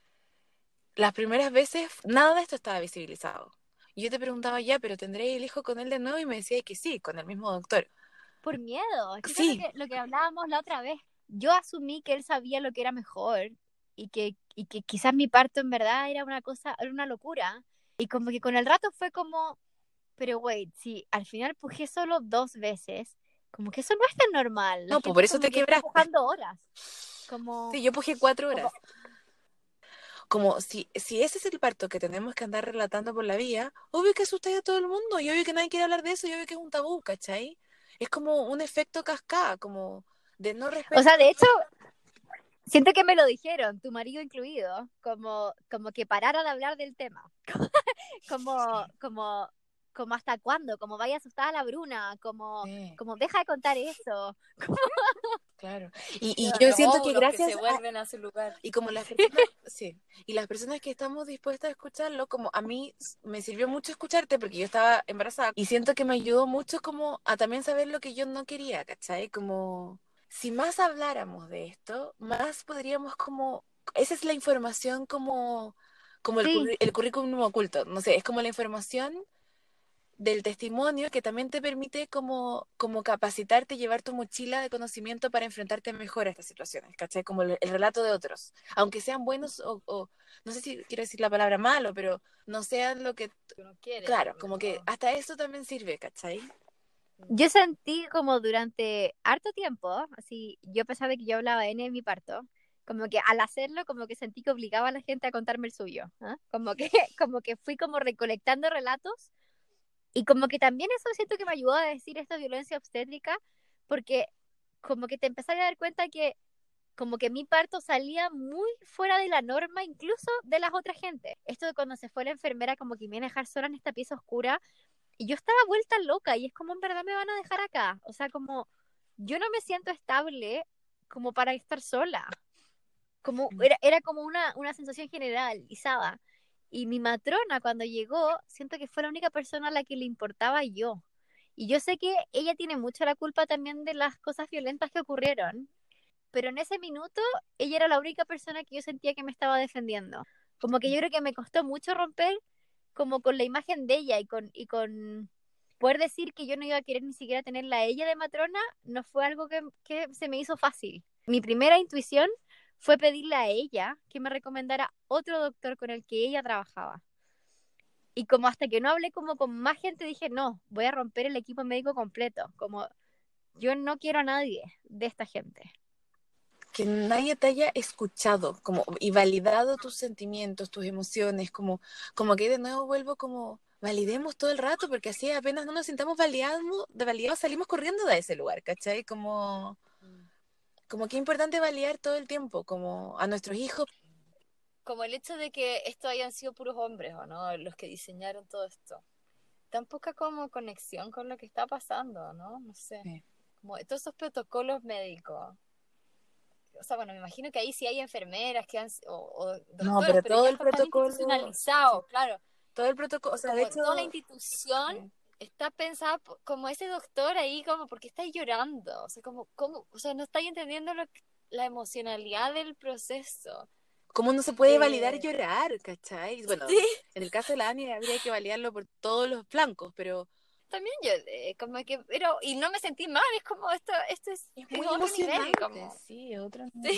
Las primeras veces nada de esto estaba visibilizado. Y yo te preguntaba ya, pero ¿tendré el hijo con él de nuevo? Y me decía que sí, con el mismo doctor. Por miedo, es que eso es Sí, lo que hablábamos la otra vez. Yo asumí que él sabía lo que era mejor y que quizás mi parto en verdad era una cosa, era una locura. Y como que con el rato fue como, pero wait, si al final pujé solo 2 veces, como que eso no es tan normal. La no, pues gente por eso como te que está quebraste. pujando horas. Como, Sí, yo pujé 4 como horas. Como si ese es el parto que tenemos que andar relatando por la vía, obvio que asusta a todo el mundo, y obvio que nadie quiere hablar de eso, y obvio que es un tabú, ¿cachai? Es como un efecto cascada, como de no o respeto. sea, de hecho, siento que me lo dijeron, tu marido incluido, como que parara de hablar del tema. como, como, como hasta cuándo, como vaya asustada la Bruna, Sí, como deja de contar eso. claro. Y yo siento que Los que gracias se vuelven a su lugar. y como las personas, sí, y las personas que estamos dispuestas a escucharlo, como a mí me sirvió mucho escucharte porque yo estaba embarazada y siento que me ayudó mucho como a también saber lo que yo no quería, ¿cachai? Como si más habláramos de esto, más podríamos como, esa es la información como Sí, el currículum oculto, no sé, es como la información del testimonio que también te permite como capacitarte y llevar tu mochila de conocimiento para enfrentarte mejor a estas situaciones, ¿cachai? Como el relato de otros, aunque sean buenos o no sé si quiero decir la palabra malo, pero no sean lo que, Uno quiere. claro, como que hasta eso también sirve, ¿cachai? yo sentí como durante harto tiempo, así, yo a pesar de que yo hablaba N en mi parto, como que al hacerlo, como que sentí que obligaba a la gente a contarme el suyo, ¿ah? Como que fui como recolectando relatos y como que también eso siento que me ayudó a decir esto de violencia obstétrica, porque como que te empezás a dar cuenta que como que mi parto salía muy fuera de la norma, incluso de las otras gente. Esto de cuando se fue la enfermera, como que me iban a dejar sola en esta pieza oscura, y yo estaba vuelta loca, y es como en verdad me van a dejar acá. O sea, como yo no me siento estable como para estar sola. Como, era como una sensación generalizada. Y mi matrona cuando llegó, siento que fue la única persona a la que le importaba yo. Y yo sé que ella tiene mucho la culpa también de las cosas violentas que ocurrieron, pero en ese minuto ella era la única persona que yo sentía que me estaba defendiendo. Como que yo creo que me costó mucho romper como con la imagen de ella y con poder decir que yo no iba a querer ni siquiera tenerla a ella de matrona, no fue algo que se me hizo fácil. Mi primera intuición fue pedirle a ella que me recomendara otro doctor con el que ella trabajaba. Y como hasta que no hablé como con más gente, dije, no, voy a romper el equipo médico completo. Como yo no quiero a nadie de esta gente. Que nadie te haya escuchado como, y validado tus sentimientos, tus emociones, como que de nuevo vuelvo como validemos todo el rato, porque así apenas no nos sintamos validados salimos corriendo de ese lugar, ¿cachai? Como que importante validar todo el tiempo, como a nuestros hijos. Como el hecho de que estos hayan sido puros hombres, ¿o no? Los que diseñaron todo esto. Tan poca como conexión con lo que está pasando, ¿no? No sé. Sí. Como todos esos protocolos médicos. O sea, bueno, me imagino que ahí sí hay enfermeras que o doctoras, No, pero pero todo ya el esto está protocolo, institucionalizado, claro. todo el protocolo, o sea, de Como hecho, toda la institución sí. está pensada como ese doctor ahí, como, ¿por qué estáis llorando? O sea, o sea, no estáis entendiendo la emocionalidad del proceso. ¿Cómo no se puede validar llorar, cachai? Bueno, Sí. en el caso de la Ani habría que validarlo por todos los flancos, pero También yo, como que, pero, y no me sentí mal, es como, esto es muy otro nivel, emocionante, como, sí, otro sí.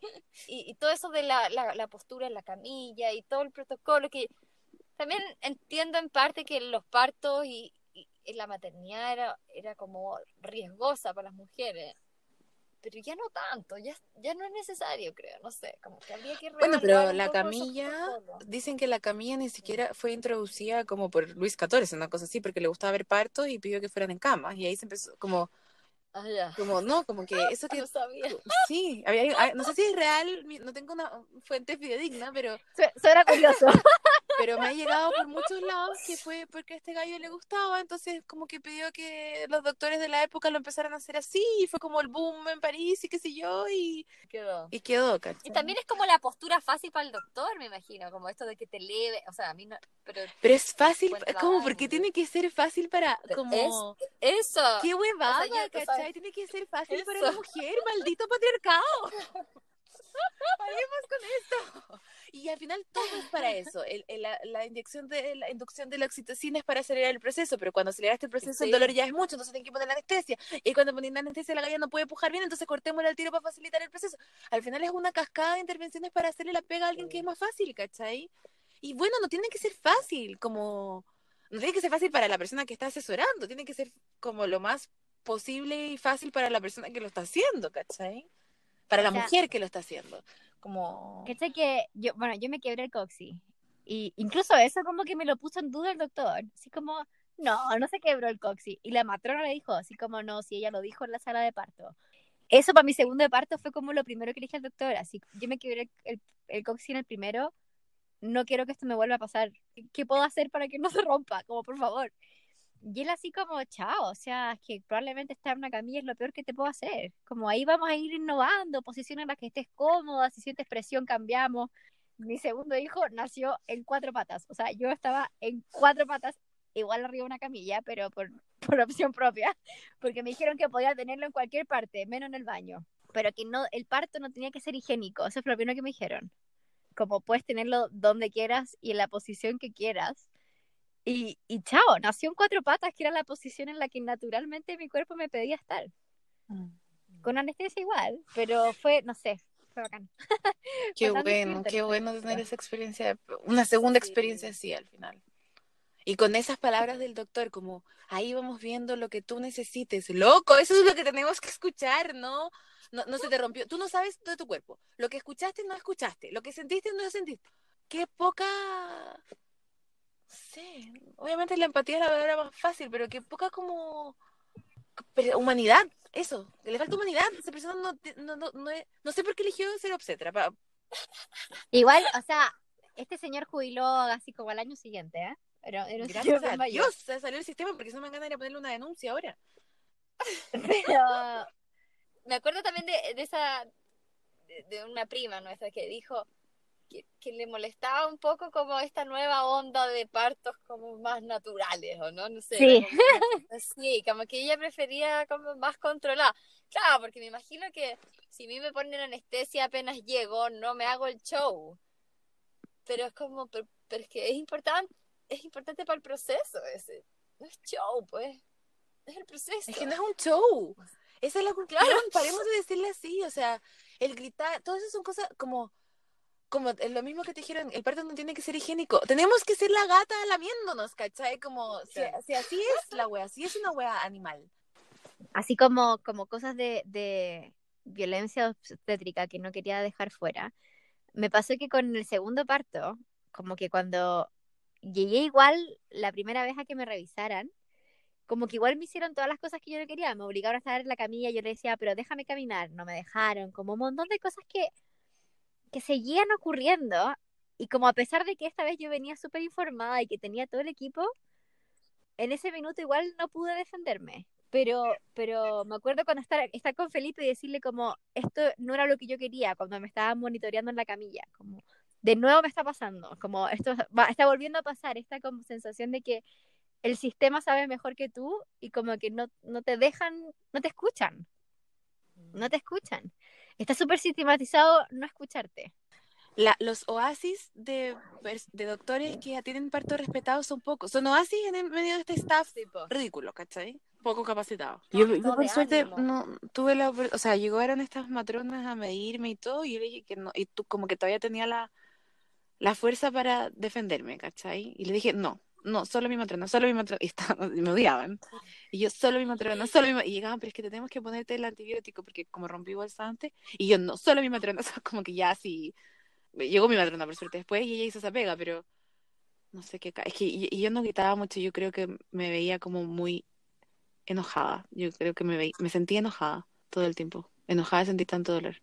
Y todo eso de la postura en la camilla y todo el protocolo, que también entiendo en parte que los partos y la maternidad era como riesgosa para las mujeres, pero ya no tanto, ya no es necesario, creo, no sé, como que habría que Bueno, reevaluar pero un la poco esos camilla, protocolos. dicen que la camilla ni siquiera fue introducida como por Luis XIV, una cosa así, porque le gustaba ver partos y pidió que fueran en camas, y ahí se empezó como, Ah, ya, no, como que eso que, no sabía. sí, no sé si es real, no tengo una fuente fidedigna, pero Suena curioso. me ha llegado por muchos lados que fue porque a este gallo le gustaba, entonces como que pidió que los doctores de la época lo empezaran a hacer así, y fue como el boom en París y qué sé yo, Quedó. y quedó, Y ¿cachai? también es como la postura fácil para el doctor, me imagino, como esto de que te eleve, o sea, a mí no, pero Pero es fácil, cuenta la como porque Dani. tiene que ser fácil para, Es como, eso, qué o huevada, sea, o sea, ¿cachai? Tiene que ser fácil para eso. la mujer, maldito patriarcado. Paremos con esto. Y al final todo es para eso. La inducción de la oxitocina es para acelerar el proceso, pero cuando aceleraste el proceso el Sí. dolor ya es mucho, entonces tienen que poner la anestesia. Y cuando ponen la anestesia la galla no puede pujar bien, entonces cortémosle al tiro para facilitar el proceso. Al final es una cascada de intervenciones para hacerle la pega a alguien que es más fácil, ¿cachai? Y bueno, no tiene que ser fácil, como... No tiene que ser fácil para la persona que está asesorando, tiene que ser como lo más posible y fácil para la persona que lo está haciendo, ¿cachai? Para O la sea, mujer que lo está haciendo. Como... ¿cachai? Que yo me quebré el coxis. Y incluso eso como que me lo puso en duda el doctor. Así como, no se quebró el coxis. Y la matrona le dijo, así como, no, si ella lo dijo en la sala de parto. Eso para mi segundo de parto fue como lo primero que le dije al doctor. Así, yo me quebré el coxis en el primero. No quiero que esto me vuelva a pasar. ¿Qué puedo hacer para que no se rompa? Como, por favor. Y él así como, chao, o sea, es que probablemente estar en una camilla es lo peor que te puedo hacer. Como ahí vamos a ir innovando, posiciones en las que estés cómoda, si sientes presión cambiamos. Mi segundo hijo nació en 4 patas, o sea, yo estaba en 4 patas, igual arriba de una camilla, pero por opción propia, porque me dijeron que podía tenerlo en cualquier parte, menos en el baño, pero que no, el parto no tenía que ser higiénico, eso fue lo primero que me dijeron. Como puedes tenerlo donde quieras y en la posición que quieras. Y chao, nació en 4 patas, que era la posición en la que naturalmente mi cuerpo me pedía estar. Con anestesia igual, pero fue, no sé, fue bacán. Qué Fue tan bueno, distinta la qué bueno tener experiencia. esa experiencia, una segunda Sí. experiencia así al final. Y con esas palabras del doctor, como ahí vamos viendo lo que tú necesites. Loco, eso es lo que tenemos que escuchar, ¿no? No se te rompió. Tú no sabes de tu cuerpo. Lo que escuchaste, no escuchaste. Lo que sentiste, no sentiste. Qué poca... Sí, obviamente la empatía es la palabra más fácil, pero qué poca como... Pero humanidad, eso, le falta humanidad. Esa persona no sé por qué eligió ser obstetra. Igual, o sea, este señor jubiló así como al año siguiente, ¿eh? Era un señor Gracias bien a mayor. Dios se salió el sistema, porque eso me van a ir a ponerle una denuncia ahora. Pero Me acuerdo también de de una prima nuestra que dijo que le molestaba un poco como esta nueva onda de partos como más naturales, ¿o no? No sé. Sí. Sí, como que ella prefería como más controlada. Claro, porque me imagino que si a mí me ponen anestesia apenas llego, no me hago el show. Pero es como, pero es que es importante para el proceso ese. No es show, pues. Es el proceso. Es que no es un show. Esa es la conclusión. Claro. Paremos de decirle así. O sea, el gritar, todas esas son cosas como lo mismo que te dijeron, el parto no tiene que ser higiénico. Tenemos que ser la gata lamiéndonos, ¿cachai? Como, si así es la wea, así es una wea animal. Así como cosas de violencia obstétrica que no quería dejar fuera. Me pasó que con el segundo parto, como que cuando llegué igual la primera vez a que me revisaran, como que igual me hicieron todas las cosas que yo no quería, me obligaron a estar en la camilla, yo le decía, pero déjame caminar, no me dejaron, como un montón de cosas que seguían ocurriendo, y como a pesar de que esta vez yo venía súper informada y que tenía todo el equipo, en ese minuto igual no pude defenderme. Pero me acuerdo cuando estar con Felipe y decirle como, esto no era lo que yo quería, cuando me estaba monitoreando en la camilla, como, de nuevo me está pasando, como, está volviendo a pasar, esta como sensación de que el sistema sabe mejor que tú, y como que no te dejan, no te escuchan. Está súper sistematizado no escucharte. Los oasis de doctores que tienen parto respetado son pocos. Son oasis en el medio de este staff ridículo, ¿cachai? Poco capacitado. Yo por suerte no tuve o sea, llegaron estas matronas a medirme y todo, y yo le dije que no, y tú como que todavía tenía la fuerza para defenderme, ¿cachai? Y le dije, no, solo mi matrona, y me odiaban. Y yo, solo mi matrona, y llegaban, pero es que tenemos que ponerte el antibiótico, porque como rompí bolsa antes, y yo, no, solo mi matrona, o sea, como que ya así, llegó mi matrona por suerte después, y ella hizo esa pega, pero no sé qué, es que yo no gritaba mucho, yo creo que me veía como muy enojada, yo creo que me sentía enojada todo el tiempo, enojada de sentir tanto dolor.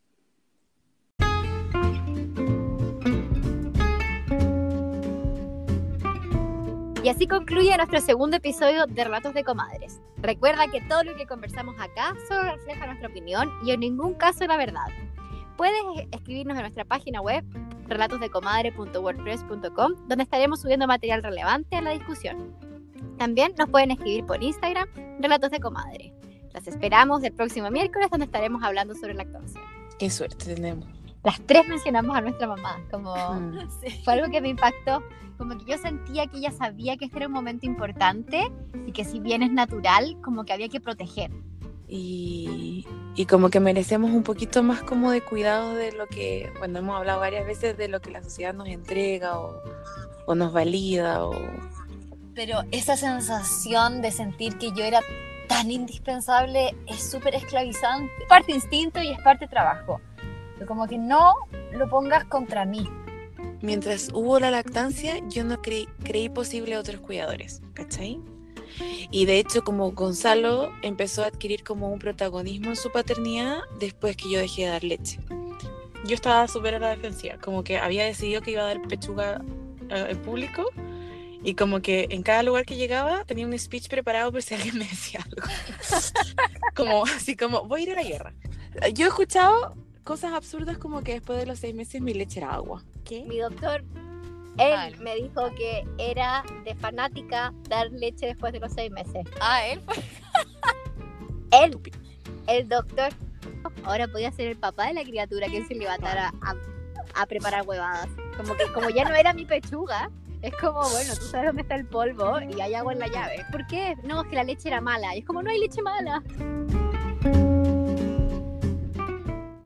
Y así concluye nuestro segundo episodio de Relatos de Comadres. Recuerda que todo lo que conversamos acá solo refleja nuestra opinión y en ningún caso la verdad. Puedes escribirnos en nuestra página web relatosdecomadre.wordpress.com, donde estaremos subiendo material relevante a la discusión. También nos pueden escribir por Instagram, Relatos de Comadre. Las esperamos el próximo miércoles, donde estaremos hablando sobre lactancia. Qué suerte tenemos. Las tres mencionamos a nuestra mamá, como fue algo que me impactó, como que yo sentía que ella sabía que este era un momento importante y que si bien es natural, como que había que proteger. Y como que merecemos un poquito más como de cuidado de lo que, bueno, hemos hablado varias veces de lo que la sociedad nos entrega o nos valida. Pero esa sensación de sentir que yo era tan indispensable es súper esclavizante. Es parte instinto y es parte trabajo. Pero como que no lo pongas contra mí. Mientras hubo la lactancia, yo no creí posible otros cuidadores, ¿cachai? Y de hecho, como Gonzalo empezó a adquirir como un protagonismo en su paternidad después que yo dejé de dar leche. Yo estaba súper a la defensiva, como que había decidido que iba a dar pechuga en público, y como que en cada lugar que llegaba tenía un speech preparado por si alguien me decía algo. Como así como, voy a ir a la guerra. Yo he escuchado cosas absurdas como que después de los 6 meses mi leche era agua. ¿Qué? Mi doctor, él me dijo que era de fanática dar leche después de los 6 meses. Él fue. Él, el doctor, ahora podía ser el papá de la criatura que se levantara a preparar huevadas. Como ya no era mi pechuga, es como, bueno, tú sabes dónde está el polvo y hay agua en la llave. ¿Por qué? No, es que la leche era mala. Y es como, no hay leche mala.